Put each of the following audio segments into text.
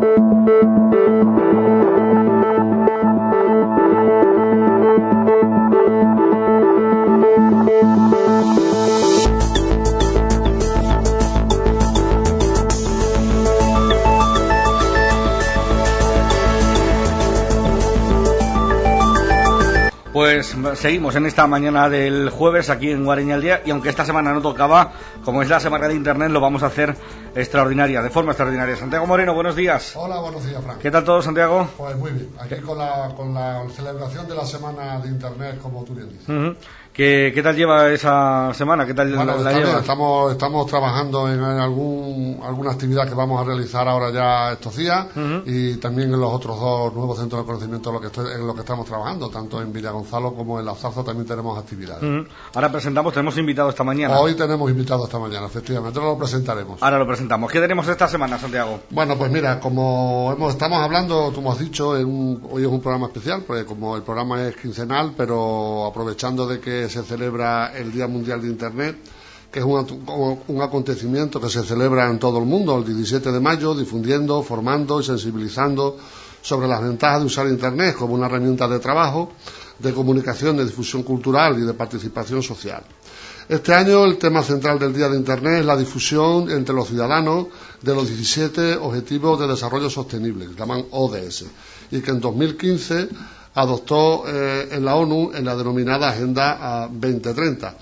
Pues seguimos en esta mañana del jueves aquí en Guareña al Día, y aunque esta semana no tocaba, como es la semana de Internet, lo vamos a hacer de forma extraordinaria. Santiago Moreno, buenos días. Hola, buenos días, Frank. ¿Qué tal todo, Santiago? Pues muy bien, aquí con la celebración de la semana de Internet, como tú bien dices. ¿Qué tal lleva esa semana? ¿Qué tal bueno, la lleva? Estamos trabajando en alguna actividad que vamos a realizar ahora ya estos días, y también en los otros dos nuevos centros de conocimiento en lo que estamos trabajando, tanto en Villagonzalo como en La Zarza también tenemos actividades. Ahora tenemos invitado esta mañana. Hoy tenemos invitado esta mañana, efectivamente, lo presentaremos. Ahora lo presentamos. ¿Qué tenemos esta semana, Santiago? Bueno, pues mira, como estamos hablando, como has dicho, hoy es un programa especial, porque como el programa es quincenal, pero aprovechando de que se celebra el Día Mundial de Internet, que es un acontecimiento que se celebra en todo el mundo el 17 de mayo, difundiendo, formando y sensibilizando sobre las ventajas de usar Internet como una herramienta de trabajo, de comunicación, de difusión cultural y de participación social. Este año el tema central del Día de Internet es la difusión entre los ciudadanos de los 17 Objetivos de Desarrollo Sostenible, que se llaman ODS, y que en 2015 adoptó en la ONU en la denominada Agenda 2030.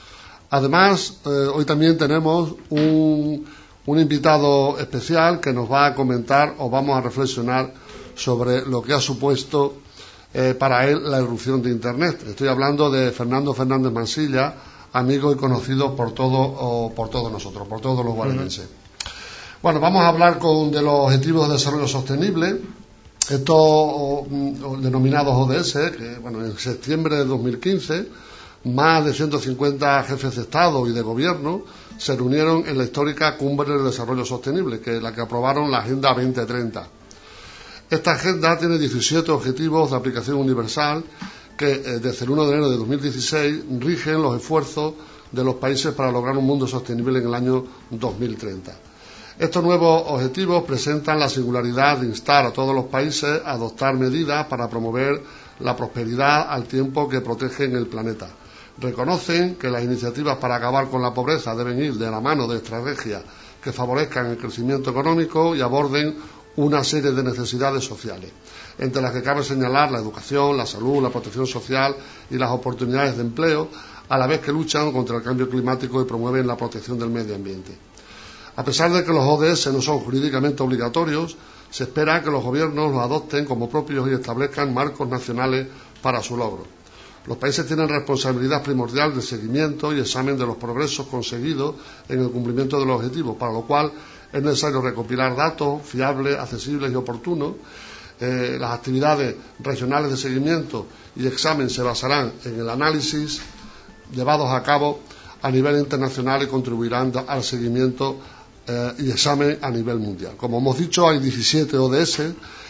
Además, hoy también tenemos un invitado especial que nos va a comentar, o vamos a reflexionar sobre lo que ha supuesto para él la irrupción de Internet. Estoy hablando de Fernando Fernández Mansilla, amigo y conocido por todos nosotros, por todos los guareñenses. Bueno, vamos a hablar de los Objetivos de Desarrollo Sostenible, estos denominados ODS, que en septiembre de 2015 más de 150 jefes de Estado y de Gobierno se reunieron en la histórica Cumbre del Desarrollo Sostenible, que es la que aprobaron la Agenda 2030. Esta agenda tiene 17 objetivos de aplicación universal que desde el 1 de enero de 2016 rigen los esfuerzos de los países para lograr un mundo sostenible en el año 2030. Estos nuevos objetivos presentan la singularidad de instar a todos los países a adoptar medidas para promover la prosperidad al tiempo que protegen el planeta. Reconocen que las iniciativas para acabar con la pobreza deben ir de la mano de estrategias que favorezcan el crecimiento económico y aborden una serie de necesidades sociales, entre las que cabe señalar la educación, la salud, la protección social y las oportunidades de empleo, a la vez que luchan contra el cambio climático y promueven la protección del medio ambiente. A pesar de que los ODS no son jurídicamente obligatorios, se espera que los gobiernos los adopten como propios y establezcan marcos nacionales para su logro. Los países tienen responsabilidad primordial de seguimiento y examen de los progresos conseguidos en el cumplimiento de los objetivos, para lo cual es necesario recopilar datos fiables, accesibles y oportunos. Las actividades regionales de seguimiento y examen se basarán en el análisis llevados a cabo a nivel internacional y contribuirán al seguimiento y examen a nivel mundial. Como hemos dicho, hay 17 ODS.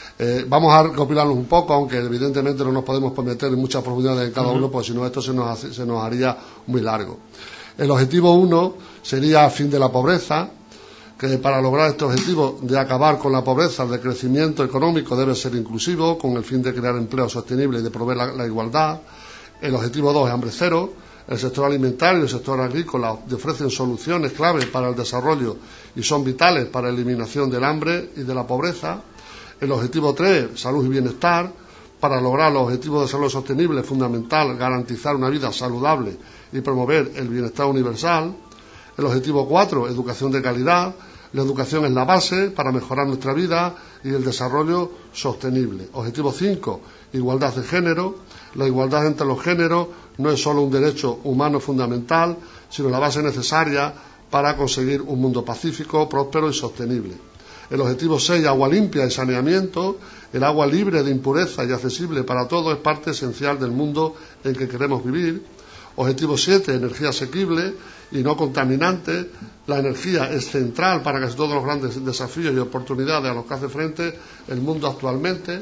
Vamos a recopilarlos un poco, aunque evidentemente no nos podemos meter en muchas profundidades en cada uno, porque si no esto se nos haría muy largo. El objetivo 1 sería fin de la pobreza, que para lograr este objetivo de acabar con la pobreza, el decrecimiento económico debe ser inclusivo, con el fin de crear empleo sostenible y de promover la igualdad. El objetivo 2 es hambre cero. El sector alimentario y el sector agrícola ofrecen soluciones clave para el desarrollo y son vitales para la eliminación del hambre y de la pobreza. El objetivo 3, salud y bienestar. Para lograr los objetivos de desarrollo sostenible es fundamental garantizar una vida saludable y promover el bienestar universal. El objetivo 4, educación de calidad. La educación es la base para mejorar nuestra vida y el desarrollo sostenible. Objetivo 5, igualdad de género. La igualdad entre los géneros no es solo un derecho humano fundamental, sino la base necesaria para conseguir un mundo pacífico, próspero y sostenible. El objetivo 6, agua limpia y saneamiento. El agua libre de impureza y accesible para todos es parte esencial del mundo en que queremos vivir. Objetivo 7, energía asequible y no contaminante. La energía es central para casi todos los grandes desafíos y oportunidades a los que hace frente el mundo actualmente.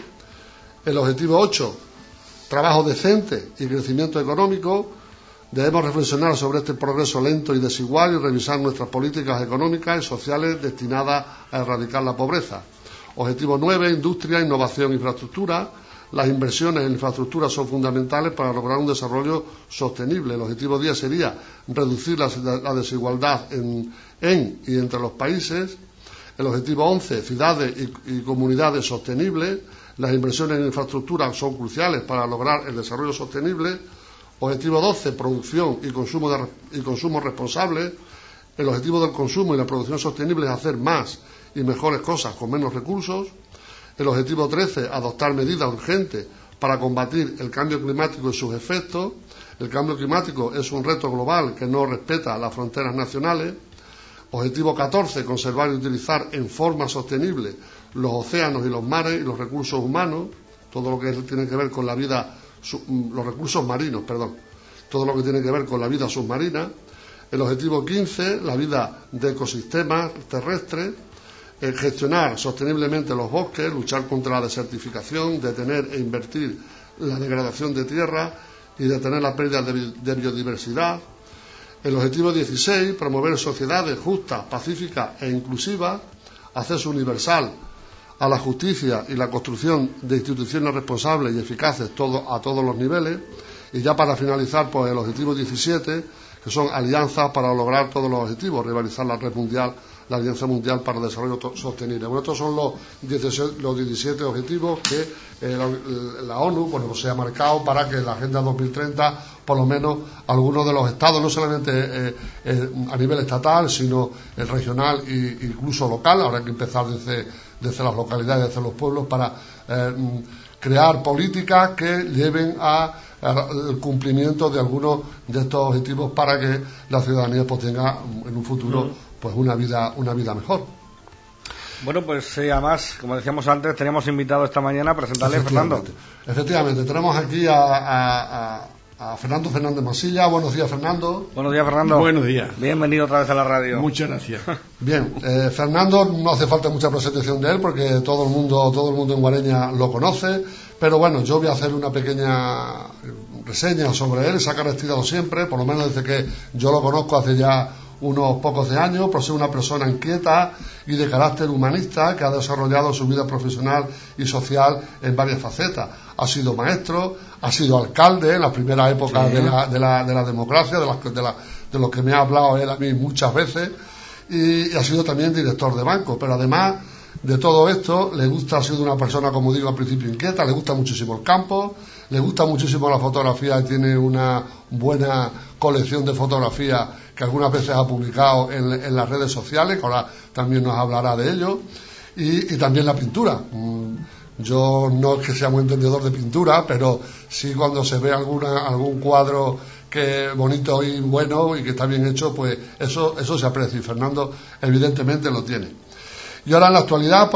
El objetivo 8, trabajo decente y crecimiento económico. Debemos reflexionar sobre este progreso lento y desigual y revisar nuestras políticas económicas y sociales destinadas a erradicar la pobreza. Objetivo 9, industria, innovación, infraestructura. Las inversiones en infraestructura son fundamentales para lograr un desarrollo sostenible. El objetivo 10 sería reducir la desigualdad en y entre los países. El objetivo 11, ciudades y comunidades sostenibles. Las inversiones en infraestructura son cruciales para lograr el desarrollo sostenible. Objetivo 12, producción y consumo responsable. El objetivo del consumo y la producción sostenible es hacer más y mejores cosas con menos recursos. El objetivo 13, adoptar medidas urgentes para combatir el cambio climático y sus efectos. El cambio climático es un reto global que no respeta las fronteras nacionales. Objetivo 14, conservar y utilizar en forma sostenible los océanos y los mares y los recursos humanos, todo lo que tiene que ver con la vida, los recursos marinos, todo lo que tiene que ver con la vida submarina. El objetivo 15, la vida de ecosistemas terrestres. Gestionar sosteniblemente los bosques, luchar contra la desertificación, detener e invertir la degradación de tierra y detener la pérdida de biodiversidad. El objetivo 16, promover sociedades justas, pacíficas e inclusivas, acceso universal a la justicia y la construcción de instituciones responsables y eficaces a todos los niveles. Y ya para finalizar, pues el objetivo 17, que son alianzas para lograr todos los objetivos, rivalizar la red mundial, la Alianza Mundial para el Desarrollo Sostenible. Bueno, estos son los 17 objetivos que la ONU se ha marcado para que la Agenda 2030, por lo menos algunos de los estados, no solamente a nivel estatal, sino el regional e incluso local, habrá que empezar desde las localidades, desde los pueblos, para crear políticas que lleven al cumplimiento de algunos de estos objetivos para que la ciudadanía pues tenga en un futuro pues una vida mejor. Bueno, pues además, como decíamos antes, teníamos invitado esta mañana a presentarle a Fernando. Efectivamente, tenemos aquí a Fernando Fernández Masilla. Buenos días, Fernando. Buenos días, Fernando. Buenos días. Bienvenido otra vez a la radio. Muchas gracias. Bien, Fernando, no hace falta mucha presentación de él porque todo el mundo en Guareña lo conoce, pero bueno, yo voy a hacer una pequeña reseña sobre él. Se ha caracterizado siempre, por lo menos desde que yo lo conozco hace ya unos pocos de años, por ser una persona inquieta y de carácter humanista que ha desarrollado su vida profesional y social en varias facetas. Ha sido maestro, ha sido alcalde en la primera época de la democracia, de lo que me ha hablado él a mí muchas veces, y ha sido también director de banco. Pero además de todo esto, ha sido una persona, como digo al principio, inquieta, le gusta muchísimo el campo, le gusta muchísimo la fotografía y tiene una buena colección de fotografías que algunas veces ha publicado en las redes sociales, que ahora también nos hablará de ello, y también la pintura. Yo no es que sea muy entendedor de pintura, pero sí cuando se ve algún cuadro que bonito y bueno y que está bien hecho, pues eso se aprecia, y Fernando evidentemente lo tiene. Y ahora en la actualidad,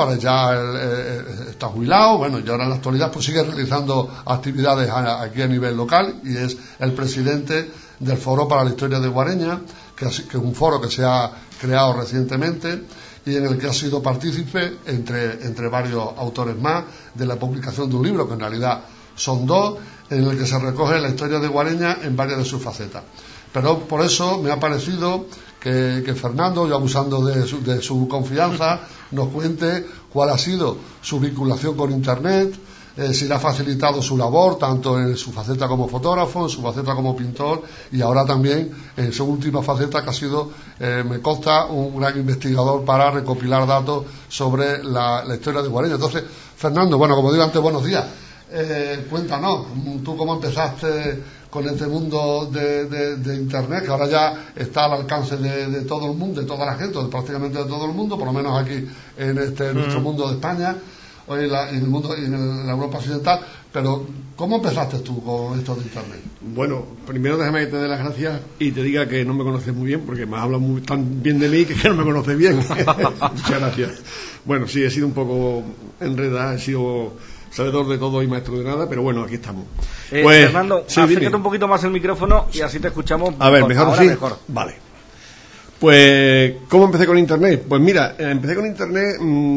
está jubilado, y ahora en la actualidad pues sigue realizando actividades aquí a nivel local y es el presidente del Foro para la Historia de Guareña, que es un foro que se ha creado recientemente y en el que ha sido partícipe, entre varios autores más, de la publicación de un libro, que en realidad son dos, en el que se recoge la historia de Guareña en varias de sus facetas. Pero por eso me ha parecido que Fernando, yo abusando de su confianza, nos cuente cuál ha sido su vinculación con Internet, si le ha facilitado su labor, tanto en su faceta como fotógrafo, en su faceta como pintor, y ahora también en su última faceta, que ha sido, me consta, un gran investigador para recopilar datos sobre la historia de Guareña. Entonces, Fernando, como digo antes, buenos días. Cuéntanos, tú cómo empezaste con este mundo de Internet, que ahora ya está al alcance de todo el mundo, de toda la gente, prácticamente de todo el mundo, por lo menos aquí en nuestro mundo de España, hoy en la Europa occidental. Pero ¿cómo empezaste tú con esto de Internet? Bueno, primero déjame que te dé las gracias y te diga que no me conoces muy bien, porque me has hablado tan bien de mí que no me conoces bien. Muchas gracias. Bueno, sí, he sido un poco enredado, he sido sabedor de todo y maestro de nada, pero bueno, aquí estamos. Pues, Fernando, sí, acércate un poquito más el micrófono y así te escuchamos. A ver, mejor ahora sí. Mejor. Vale. Pues, ¿cómo empecé con Internet? Pues mira, empecé con Internet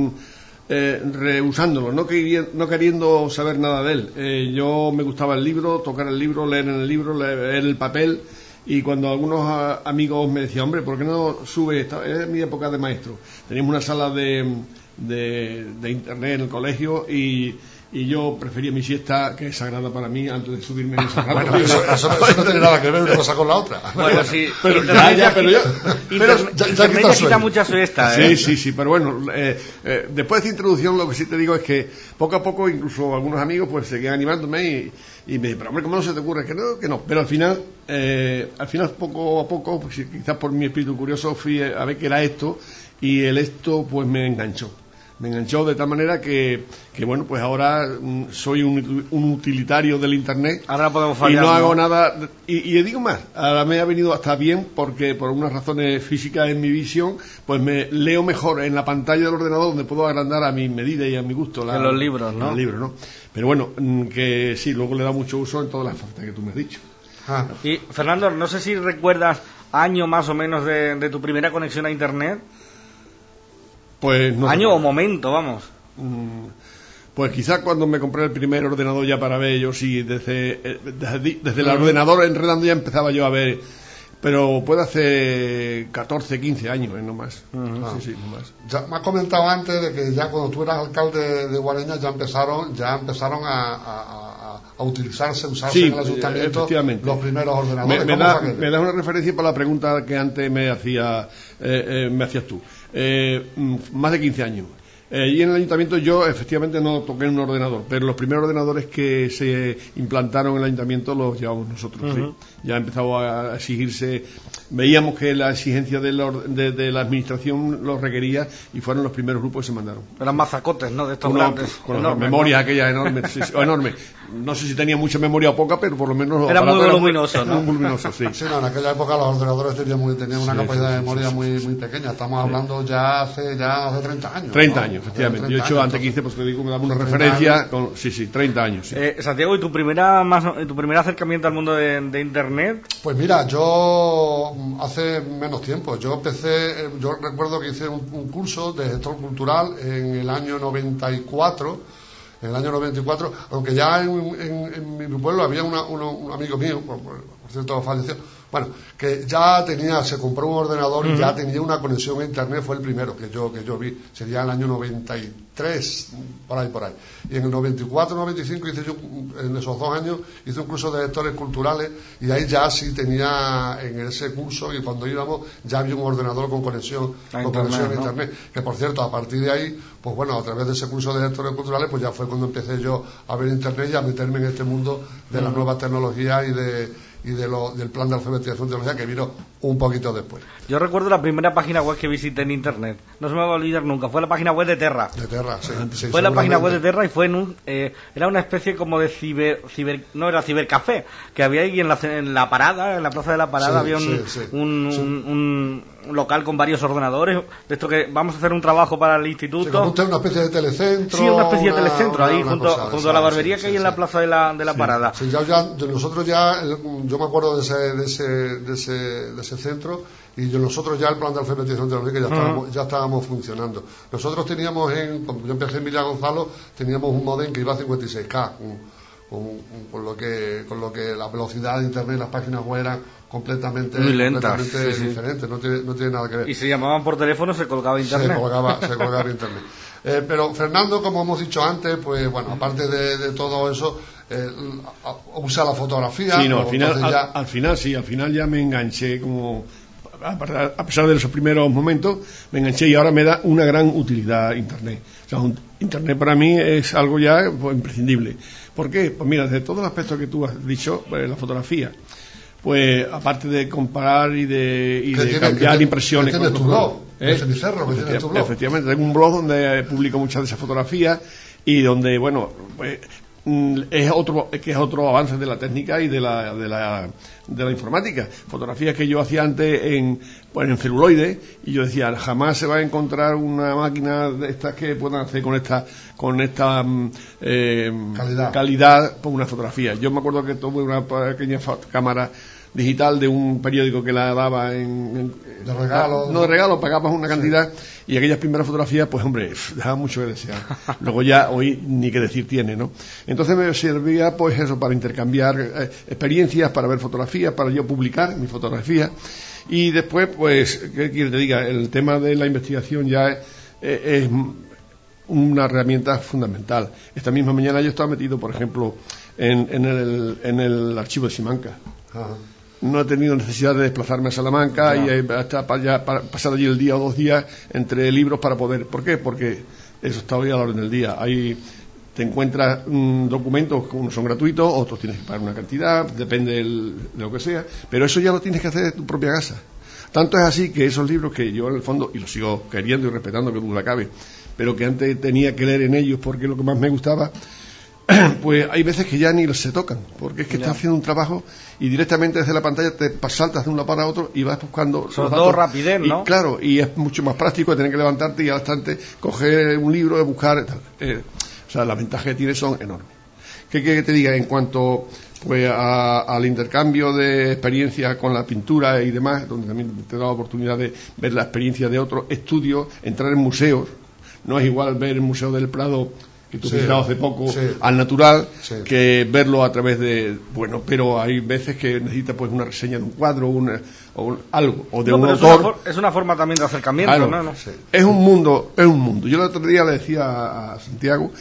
rehusándolo, no queriendo saber nada de él. Yo me gustaba el libro, tocar el libro, leer en el libro, leer el papel. Y cuando algunos amigos me decían, hombre, ¿por qué no subes? Es mi época de maestro. Teníamos una sala de de internet en el colegio y yo prefería mi siesta, que es sagrada para mí, antes de subirme en esa Bueno, eso no tiene nada que ver una cosa con la otra. Bueno, sí. Pero Internet ya quita mucha siesta, ¿eh? Sí, pero bueno, después de esta introducción lo que sí te digo es que poco a poco incluso algunos amigos pues seguían animándome y me dicen, pero hombre, ¿cómo no se te ocurre? Que no, pero al final poco a poco, pues, quizás por mi espíritu curioso fui a ver qué era esto y esto pues me enganchó de tal manera que bueno, pues ahora soy un utilitario del internet. Ahora podemos fallar, y no hago nada. Y digo más, ahora me ha venido hasta bien porque por unas razones físicas en mi visión, pues me leo mejor en la pantalla del ordenador, donde puedo agrandar a mi medida y a mi gusto. En los libros, ¿no? Los libros, ¿no? Pero bueno, que sí, luego le da mucho uso en todas las partes que tú me has dicho. Y Fernando, no sé si recuerdas año más o menos de tu primera conexión a internet. Pues no año o momento, vamos. Pues quizás cuando me compré el primer ordenador ya para ver, yo sí, desde el ordenador enredando ya empezaba yo a ver, pero puede hacer 14, 15 años, no más. Sí, no más. Ya me has comentado antes de que ya cuando tú eras alcalde de Guareña ya empezaron a usarse en el ayuntamiento los primeros ordenadores. Me das una referencia para la pregunta que antes me hacías tú. Más de 15 años. Y en el ayuntamiento yo efectivamente no toqué un ordenador, pero los primeros ordenadores que se implantaron en el ayuntamiento los llevamos nosotros. ¿Sí? Ya ha empezado a exigirse, veíamos que la exigencia de la administración los requería y fueron los primeros grupos que se mandaron. Eran mazacotes, ¿no? De estos grandes. Con las memorias aquellas enormes. No sé si tenía mucha memoria o poca, pero por lo menos era muy voluminoso, ¿no? Muy voluminoso, sí. Sí, no, en aquella época los ordenadores tenían una capacidad de memoria muy pequeña. Estamos hablando ya hace 30 años. 30 años, efectivamente. Yo he hecho antes 15, pues te digo, me daba una referencia. 30 años. Sí. Santiago, ¿y tu primer acercamiento al mundo de internet? Pues mira, yo hace menos tiempo. Yo recuerdo que hice un curso de gestor cultural en el año 94. En el año 94, aunque ya en mi pueblo había un amigo mío, por cierto falleció, bueno, que ya se compró un ordenador y ya tenía una conexión a internet, fue el primero que yo vi, sería el año 93, por ahí. Y en el 94, 95 hice yo, en esos 2 años, hice un curso de gestores culturales y ahí ya sí tenía en ese curso, y cuando íbamos ya había un ordenador con conexión a internet, que por cierto, a partir de ahí, pues bueno, a través de ese curso de gestores culturales, pues ya fue cuando empecé yo a ver internet y a meterme en este mundo de las nuevas tecnologías y del plan de alfabetización de tecnología que vino un poquito después. Yo recuerdo la primera página web que visité en internet, no se me va a olvidar nunca, fue la página web de Terra. Sí, fue la página web de Terra y fue era una especie como de no era cibercafé, que había ahí en la parada, en la plaza de la parada, había un local con varios ordenadores, de esto que vamos a hacer un trabajo para el instituto. Usted una especie de telecentro. Sí, una especie de telecentro, ahí junto a la barbería que hay en la plaza de la parada. Sí, nosotros yo me acuerdo de ese centro, y nosotros ya el plan de alfabetización tecnológica ya estábamos funcionando. Nosotros teníamos cuando yo empecé en Villa Gonzalo, teníamos un modem que iba a 56K, con lo que la velocidad de internet, las páginas web eran completamente diferentes, no tiene nada que ver. Y se llamaban por teléfono, se colgaba internet. Se colgaba internet. Pero Fernando, como hemos dicho antes, pues bueno, aparte de todo eso, usa la fotografía. Sí, no, al final ya me enganché, como a pesar de esos primeros momentos, me enganché y ahora me da una gran utilidad internet. O sea, internet para mí es algo ya pues, imprescindible. ¿Por qué? Pues mira, desde todos los aspectos que tú has dicho, pues, la fotografía, pues aparte de comparar y de cambiar impresiones. ¿Tienes tu blog? Efectivamente, tengo un blog donde publico muchas de esas fotografías y donde, bueno, pues es otro avance de la técnica y de la informática. Fotografías que yo hacía antes en celuloide, y yo decía, jamás se va a encontrar una máquina de estas que puedan hacer con esta calidad por una fotografía. Yo me acuerdo que tuve una pequeña cámara digital de un periódico que la daba de regalo, pagabas una cantidad, y aquellas primeras fotografías, pues hombre, dejaban mucho que desear. Luego ya hoy ni que decir tiene, ¿no? Entonces me servía pues eso, para intercambiar experiencias, para ver fotografías, para yo publicar mis fotografías, y después pues, ¿qué quieres que te diga? El tema de la investigación ya es una herramienta fundamental. Esta misma mañana yo estaba metido, por ejemplo, en el archivo de Simancas. Ajá. No he tenido necesidad de desplazarme a Salamanca y hasta para pasar allí el día o 2 días entre libros para poder. ¿Por qué? Porque eso está hoy a la orden del día. Ahí te encuentras documentos que unos son gratuitos, otros tienes que pagar una cantidad, depende de lo que sea, pero eso ya lo tienes que hacer de tu propia casa. Tanto es así que esos libros que yo en el fondo, y los sigo queriendo y respetando que duda cabe, pero que antes tenía que leer en ellos porque es lo que más me gustaba, pues hay veces que ya ni los se tocan, porque es que estás haciendo un trabajo y directamente desde la pantalla te saltas de un lado para otro y vas buscando sobre todo rapidez, ¿no? Y claro, y es mucho más práctico tener que levantarte y al instante coger un libro y buscar o sea, las ventajas que tiene son enormes. ¿Qué quiere que te diga en cuanto pues al intercambio de experiencias con la pintura y demás, donde también te da la oportunidad de ver la experiencia de otros estudios, entrar en museos? No es igual ver el Museo del Prado, que tú has visitado hace poco, al natural, que verlo a través de... Bueno, pero hay veces que necesitas pues una reseña de un cuadro o algo, o de un autor. Es una forma también de acercamiento, claro, ¿no? Es un mundo. Yo el otro día le decía a Santiago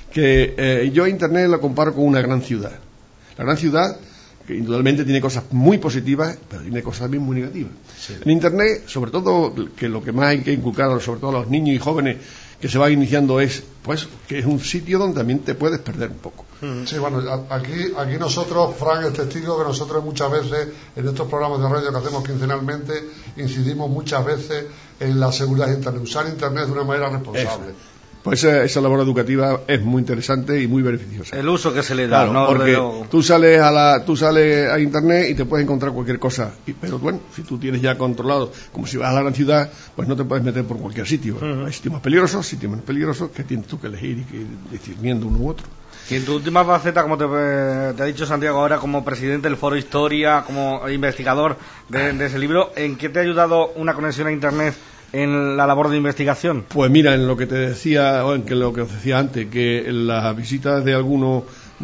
que yo a Internet lo comparo con una gran ciudad. La gran ciudad, que indudablemente tiene cosas muy positivas, pero tiene cosas también muy negativas. En Internet, sobre todo, que lo que más hay que inculcar, sobre todo a los niños y jóvenes que se va iniciando, es pues que es un sitio donde también te puedes perder un poco. Sí, bueno, aquí nosotros, Frank es testigo que nosotros muchas veces en estos programas de radio que hacemos quincenalmente incidimos muchas veces en la seguridad de Internet, usar Internet de una manera responsable. Pues esa labor educativa es muy interesante y muy beneficiosa. El uso que se le da, claro, ¿no? Porque tú sales a Internet y te puedes encontrar cualquier cosa. Pero bueno, si tú tienes ya controlado, como si vas a la gran ciudad, pues no te puedes meter por cualquier sitio. Hay sitios más peligrosos, sitios menos peligrosos, que tienes tú que elegir y que decidiendo uno u otro. Y en tu última faceta, como te ha dicho Santiago ahora, como presidente del Foro Historia, como investigador de ese libro, ¿en qué te ha ayudado una conexión a Internet en la labor de investigación? Pues mira, en lo que te decía, o en lo que os decía antes, que las visitas de algunos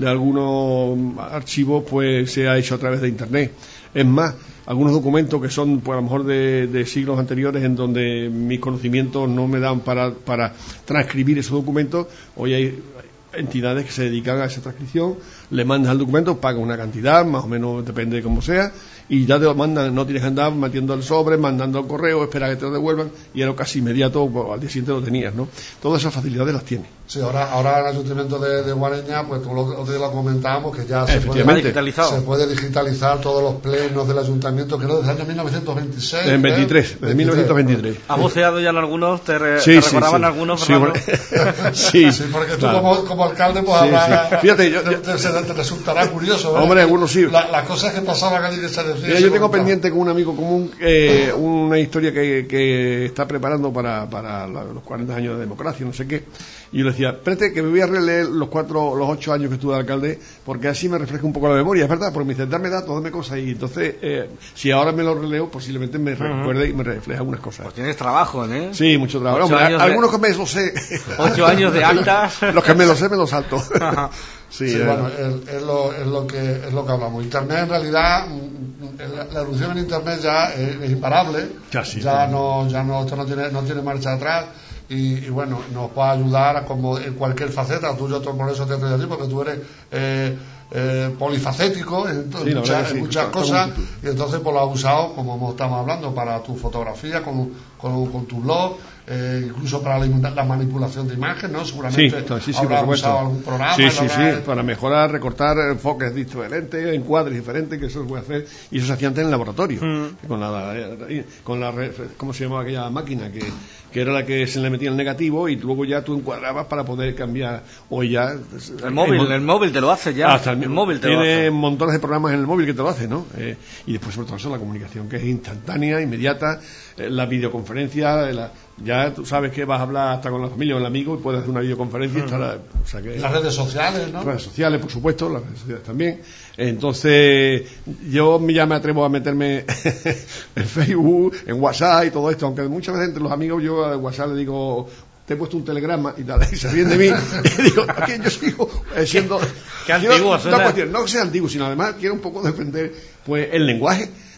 archivos pues se ha hecho a través de Internet. Es más, algunos documentos que son pues a lo mejor de siglos anteriores, en donde mis conocimientos no me dan para transcribir esos documentos, hoy hay entidades que se dedican a esa transcripción, le mandas el documento, pagas una cantidad, más o menos depende de cómo sea, y ya te lo mandan, no tienes que andar metiendo el sobre, mandando el correo, espera que te lo devuelvan, y era casi inmediato, pues, al día siguiente lo tenías, ¿no? Todas esas facilidades las tiene. Sí, ahora el Ayuntamiento de Guareña, pues como lo comentábamos, que ya se puede digitalizar todos los plenos del Ayuntamiento, que no desde el año 1926. Desde 1923. ¿Ha voceado ya en algunos? ¿Te recordaban algunos, Fernando? Sí, porque tú como alcalde, pues habrá... Fíjate, te resultará curioso, ¿verdad? Hombre, algunos sí. Las cosas que pasaban allí de esa decisión. Mira, yo tengo pendiente con un amigo común una historia que está preparando para los 40 años de democracia, no sé qué. Y yo le decía, espérate que me voy a releer los 8 años que estuve de alcalde, porque así me refresca un poco la memoria, es verdad, porque me dice, dame datos, dame cosas, y entonces, si ahora me lo releo, posiblemente me recuerde y me refleja algunas cosas. Pues tienes trabajo, ¿eh? Sí, mucho trabajo. Hombre, algunos que me lo sé. 8 años de actas. Los que me lo sé, me los salto. Sí, bueno, es lo que hablamos. Internet, en realidad, la evolución en Internet ya es imparable. Esto no tiene marcha atrás. Y bueno, nos va a ayudar como en cualquier faceta. Tú, yo por eso te estoy así, porque tú eres polifacético en muchas cosas, y entonces pues lo has usado, como estamos hablando, para tu fotografía, con tu blog, incluso para la manipulación de imagen, ¿no? Seguramente habrás usado algún programa. Sí, para mejorar, recortar enfoques diferentes, encuadres diferentes, que eso se puede hacer, y eso se hacía antes en el laboratorio, con la ¿cómo se llamaba aquella máquina? Que era la que se le metía el negativo y luego ya tú encuadrabas para poder cambiar. Hoy ya el móvil te lo hace ya. Hasta el móvil tiene montones de programas en el móvil que te lo hace, ¿no? Y después sobre todo eso, la comunicación, que es instantánea, inmediata, la videoconferencia, ya tú sabes que vas a hablar hasta con la familia o el amigo y puedes hacer una videoconferencia. Las redes sociales, ¿no? Las redes sociales, por supuesto, las redes sociales también. Entonces, yo ya me atrevo a meterme en Facebook, en WhatsApp y todo esto, aunque muchas veces entre los amigos yo a WhatsApp le digo, te he puesto un telegrama y tal, y se ríen de mí, y digo, aquí yo sigo siendo... Qué antiguo, no que sea antiguo, sino además quiero un poco defender pues el lenguaje.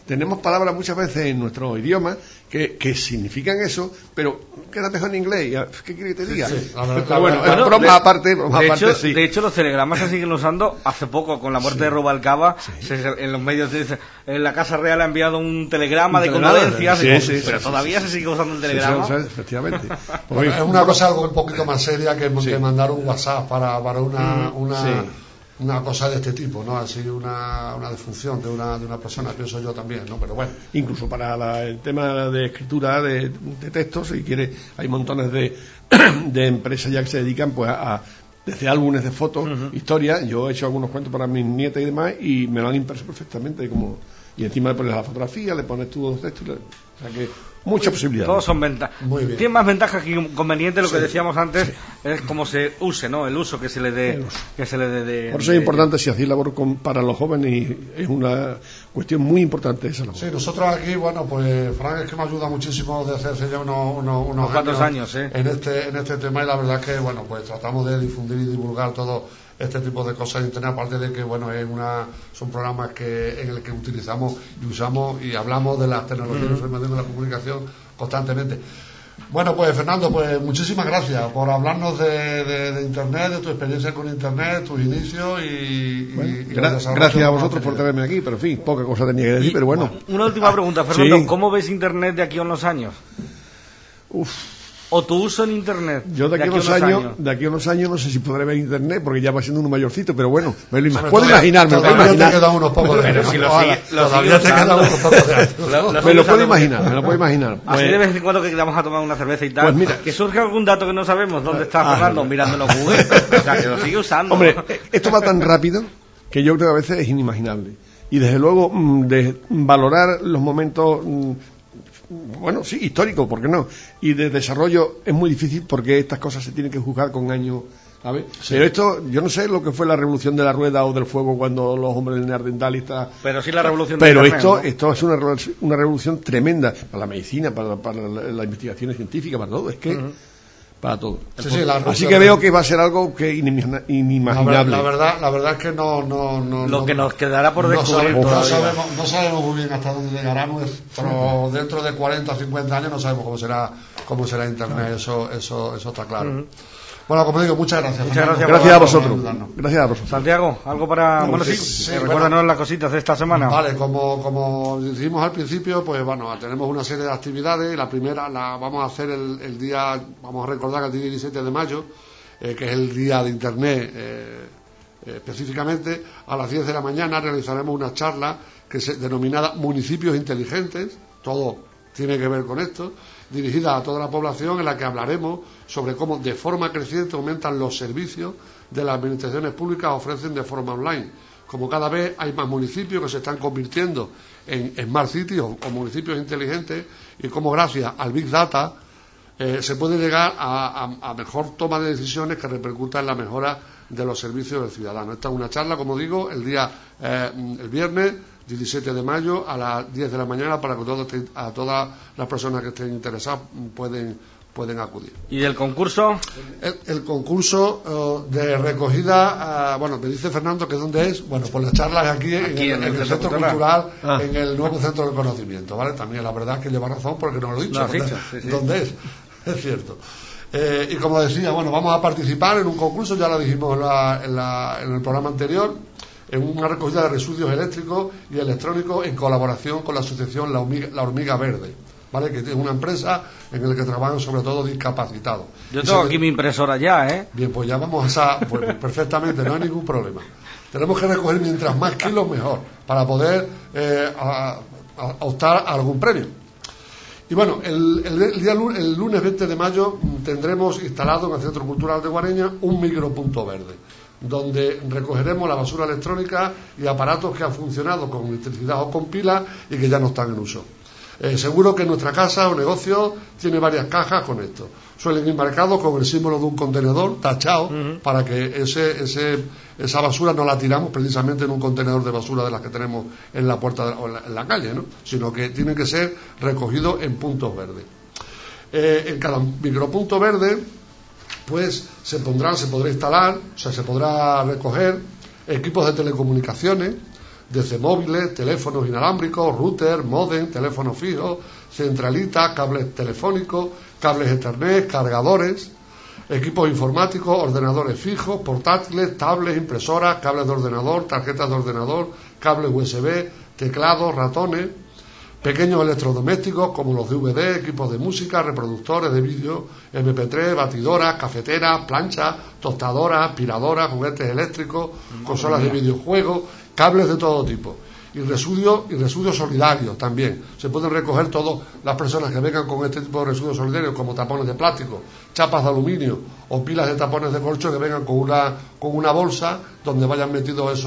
tenemos palabras muchas veces en nuestro idioma que significan eso, pero queda mejor en inglés. ¿Qué quiere que te diga? Sí, pero bueno, broma aparte, sí. De hecho, los telegramas se siguen usando. Hace poco, con la muerte de Rubalcaba, en los medios se dice, en la Casa Real ha enviado un telegrama de condolencias, pero todavía se sigue usando el telegrama. Efectivamente. Bueno, es una cosa algo un poquito más seria que mandar un WhatsApp para una cosa de este tipo, ¿no? Así una defunción de una persona, pienso yo también, ¿no? Pero bueno. Incluso para el tema de escritura de textos, si quiere, hay montones de empresas ya que se dedican pues desde álbumes de fotos, historias. Yo he hecho algunos cuentos para mis nietas y demás y me lo han impreso perfectamente, y encima le pones la fotografía, le pones tú los textos, o sea que muchas posibilidades. Todos son ventajas. Tiene más ventajas que inconvenientes. Lo que decíamos antes es cómo se use, ¿no? El uso que se le dé. Por eso es importante, si hacéis labor para los jóvenes, y es una cuestión muy importante esa labor. Sí, nosotros aquí, bueno, pues Frank es que me ayuda muchísimo de hacerse ya unos cuantos años en este tema, y la verdad que, bueno, pues tratamos de difundir y divulgar todo este tipo de cosas en internet, aparte de que, bueno, son programas en el que utilizamos y usamos y hablamos de las tecnologías de la información y la comunicación constantemente. Bueno, pues Fernando, pues muchísimas gracias por hablarnos de internet, de tu experiencia con internet, tus inicios gracias a vosotros por tenerme aquí, pero en fin, poca cosa tenía que decir, pero bueno. Una última pregunta, Fernando, ¿cómo ves internet de aquí a unos años? ¿O tu uso en internet? Yo de aquí a unos años no sé si podré ver internet, porque ya va siendo uno mayorcito, pero bueno, puedo imaginarme. Todavía te quedan unos pocos de años. Me lo puedo imaginar. Así de vez en cuando que vamos a tomar una cerveza y tal, pues mira, que surge algún dato que no sabemos dónde está Fernando mirándolo en Google, o sea, que lo sigue usando. Hombre, esto va tan rápido que yo creo que a veces es inimaginable. Y desde luego, de valorar los momentos, bueno, sí, histórico, ¿por qué no? Y de desarrollo es muy difícil, porque estas cosas se tienen que juzgar con años, ¿sabes? Sí. Pero esto, yo no sé lo que fue la revolución de la rueda o del fuego cuando los hombres del neandertal y tal. Pero sí la revolución de Internet, ¿no? Esto es una revolución tremenda para la medicina, para las investigaciones científicas, para todo. Es que para todo. Así que veo que va a ser algo que inimaginable. La verdad es que lo que nos quedará por descubrir no sabemos muy bien hasta dónde llegará, pero dentro de 40 o 50 años no sabemos cómo será internet. Eso está claro. Bueno, como digo, muchas gracias. Gracias a vosotros. Santiago, algo para... recuérdanos las cositas de esta semana. Vale, como dijimos al principio, pues bueno, tenemos una serie de actividades. La primera la vamos a hacer el día, vamos a recordar que el día 17 de mayo, que es el día de internet, específicamente a las 10 de la mañana realizaremos una charla denominada Municipios Inteligentes. Todo tiene que ver con esto, dirigida a toda la población, en la que hablaremos sobre cómo de forma creciente aumentan los servicios de las administraciones públicas ofrecen de forma online. Como cada vez hay más municipios que se están convirtiendo en Smart Cities o municipios inteligentes, y cómo gracias al Big Data se puede llegar a mejor toma de decisiones que repercutan en la mejora de los servicios del ciudadano. Esta es una charla, como digo, el viernes 17 de mayo a las 10 de la mañana, para que todas las personas que estén interesadas pueden acudir. ¿Y el concurso? El concurso de recogida, bueno, me dice Fernando que dónde es. Bueno, pues la charla es aquí en el Centro Cultural, en el nuevo Centro de Conocimiento, ¿vale? También la verdad es que lleva razón, porque no lo he dicho. ¿Dónde es? Es cierto. Y como decía, bueno, vamos a participar en un concurso, ya lo dijimos en el programa anterior, en una recogida de residuos eléctricos y electrónicos en colaboración con la asociación La Hormiga Verde, ¿vale? Que es una empresa en la que trabajan sobre todo discapacitados. Yo tengo aquí mi impresora ya, ¿eh? Bien, pues ya vamos pues, perfectamente, no hay ningún problema. Tenemos que recoger mientras más kilos mejor, para poder optar a algún premio. Y bueno, el lunes 20 de mayo tendremos instalado en el Centro Cultural de Guareña un micropunto verde, donde recogeremos la basura electrónica y aparatos que han funcionado con electricidad o con pilas y que ya no están en uso. Seguro que nuestra casa o negocio tiene varias cajas con esto. Suelen ir marcados con el símbolo de un contenedor tachado, para que esa basura no la tiramos precisamente en un contenedor de basura de las que tenemos en la puerta o en la calle, ¿no? Sino que tienen que ser recogidos en puntos verdes. En cada micropunto verde pues se podrá instalar, o sea, se podrá recoger equipos de telecomunicaciones, desde móviles, teléfonos inalámbricos, router, módem, teléfonos fijos, centralitas, cables telefónicos, cables Ethernet, cargadores, equipos informáticos, ordenadores fijos, portátiles, tablets, impresoras, cables de ordenador, tarjetas de ordenador, cables USB, teclados, ratones, pequeños electrodomésticos como los DVD, equipos de música, reproductores de vídeo, MP3, batidoras, cafeteras, planchas, tostadoras, aspiradoras, juguetes eléctricos, consolas de videojuegos, cables de todo tipo. Y residuos solidarios también. Se pueden recoger todas las personas que vengan con este tipo de residuos solidarios, como tapones de plástico, chapas de aluminio o pilas de tapones de corcho, que vengan con una bolsa donde vayan metidos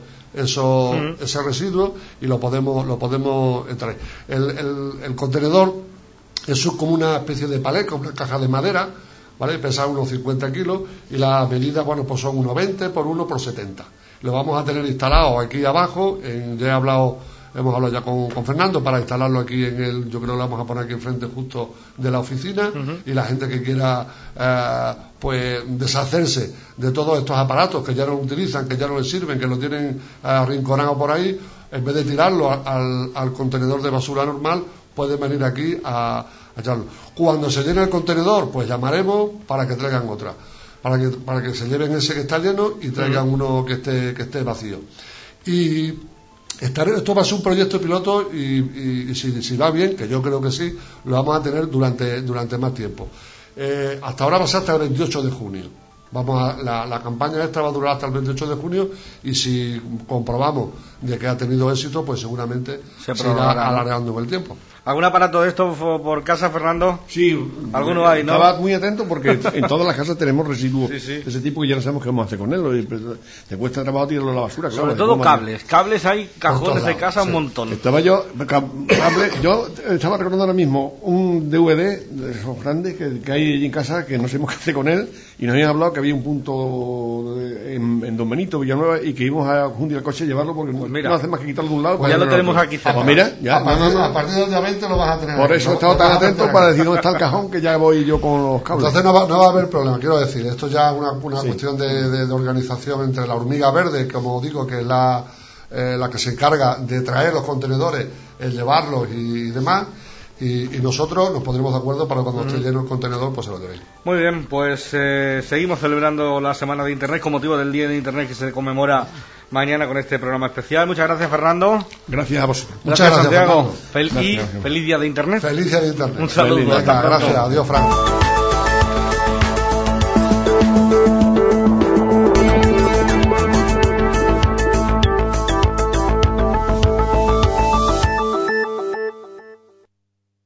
ese residuo, y lo podemos entrar. El contenedor es como una especie de palé, como una caja de madera, ¿vale? Pesa unos 50 kilos y las medidas, bueno, pues son 1,20 por 1 por 70. Lo vamos a tener instalado aquí abajo. Hemos hablado ya con Fernando para instalarlo aquí yo creo que lo vamos a poner aquí enfrente justo de la oficina, y la gente que quiera pues deshacerse de todos estos aparatos que ya no utilizan, que ya no les sirven, que lo tienen arrinconado por ahí, en vez de tirarlo al contenedor de basura normal, pueden venir aquí a echarlo. Cuando se llene el contenedor, pues llamaremos para que traigan otra, para que se lleven ese que está lleno y traigan uno que esté vacío. Y esto va a ser un proyecto piloto, y si va bien, que yo creo que sí, lo vamos a tener durante más tiempo. Hasta ahora va a ser hasta el 28 de junio. La campaña esta va a durar hasta el 28 de junio, y si comprobamos de que ha tenido éxito, pues seguramente se irá alargando en el tiempo. ¿Algún aparato de esto por casa, Fernando? Sí. ¿Alguno hay, no? Estaba muy atento porque en todas las casas tenemos residuos de ese tipo que ya no sabemos qué vamos a hacer con él. Te cuesta trabajo tirarlo a la basura. Sobre todo cables hay cajones de casa un montón. Yo estaba recordando ahora mismo un DVD de esos grandes que hay allí en casa, que no sabemos qué hacer con él, y nos habían hablado que había un punto en Don Benito, Villanueva, y que íbamos a juntar el coche y llevarlo, porque no hace más que quitarlo de un lado. Pues ya lo tenemos aquí. Pues mira, ya. A partir del día 20 lo vas a tener. Por eso he estado tan atento para decir dónde está el cajón, que ya voy yo con los cables. Entonces no va a haber problema, quiero decir. Esto ya es una cuestión de organización entre la hormiga verde, como digo, que es la que se encarga de traer los contenedores, el llevarlos y demás. Y nosotros nos pondremos de acuerdo para cuando esté lleno el contenedor, pues se lo llevéis. Muy bien, pues seguimos celebrando la Semana de Internet con motivo del Día de Internet que se conmemora mañana con este programa especial. Muchas gracias, Fernando. Gracias a vosotros. Muchas gracias, Santiago. Feliz Día de Internet. Feliz Día de Internet. Un saludo. Venga, gracias. Adiós, Frank.